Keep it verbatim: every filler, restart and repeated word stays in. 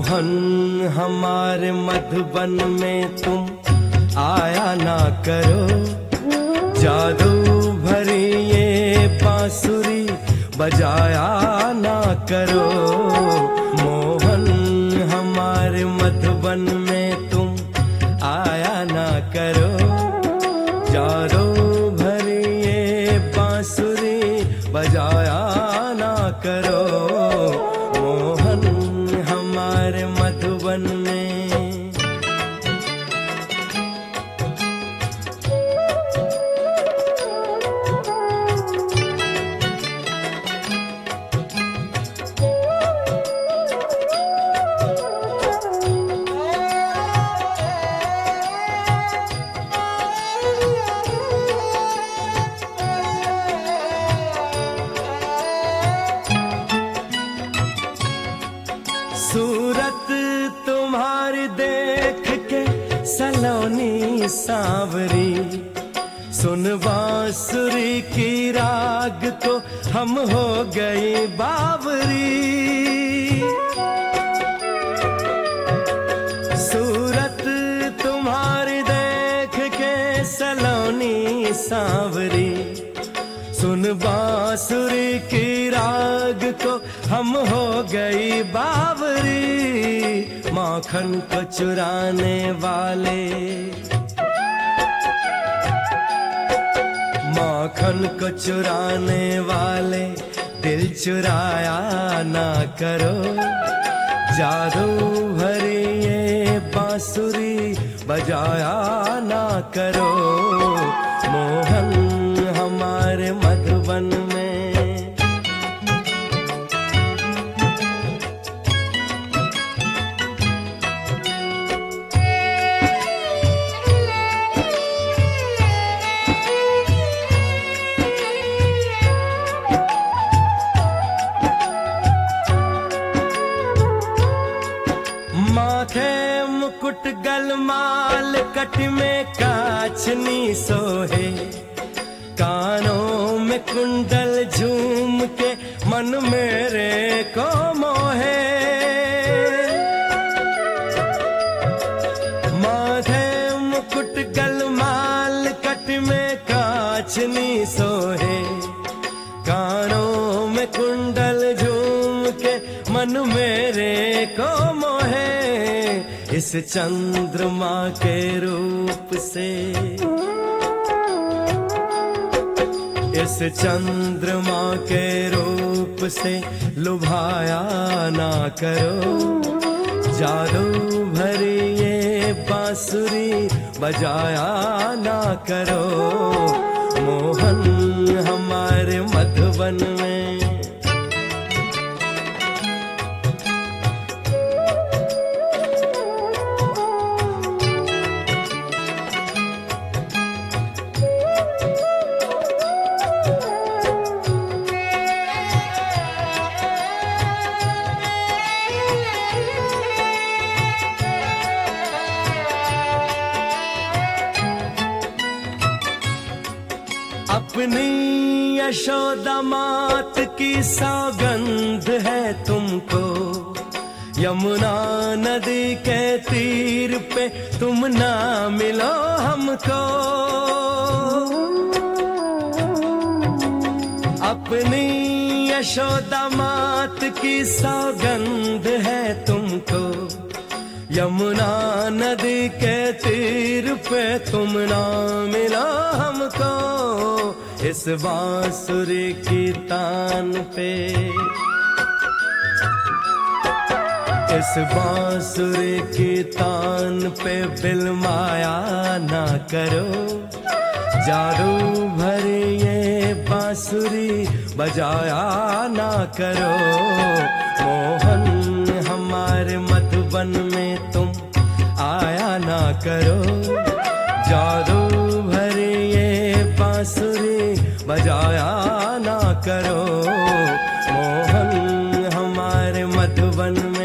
मोहन हमारे मधुबन में तुम आया ना करो, जादू भरी ये बांसुरी बजाया ना करो। मोहन हमारे मधुबन में तुम आया ना करो, जादू भरी ये बांसुरी बजाया ना करो। मोहन हमारे मधुबन में। सूरत तुम्हारी देख के सलोनी सांवरी, सुन बांसुरी की राग तो हम हो गई बावरी। सूरत तुम्हारी देख के सलोनी सांवरी, सुन बांसुरी की राग को हम हो गई बावरी। माखन को चुराने वाले, माखन को चुराने वाले दिल चुराया ना करो, जादू भरी ये बांसुरी बजाया ना करो। मोहन हमारे मधुबन में। माथे मुकुट गलमाल कट में काचनी सोहे, कानों में कुंडल झूम के मन मेरे को मोहे। माथे मुकुट गलमाल कट में काचनी सोहे, कानों में कुंडल झूम के मन मेरे को मोहे। इस चंद्रमा के रूप से, इस चंद्रमा के रूप से लुभाया ना करो, जादू भरी ये बांसुरी बजाया ना करो। मोहन हमारे मधुबन में। अपनी यशोदा मात की सौगंध है तुमको, यमुना नदी के तीर पे तुम ना मिलो हमको। अपनी यशोदा मात की सौगंध है तुमको, यमुना नदी के तीर पे तुम ना मिलो हमको। इस बांसुरी की तान पे, इस बांसुरी की तान पे बिलमाया ना करो, जादू भरी ये बांसुरी बजाया ना करो। मोहन हमारे मधुबन में तुम आया ना करो, जादू भरी ये बांसुरी बजाया ना करो। मोहन हमारे मधुबन में।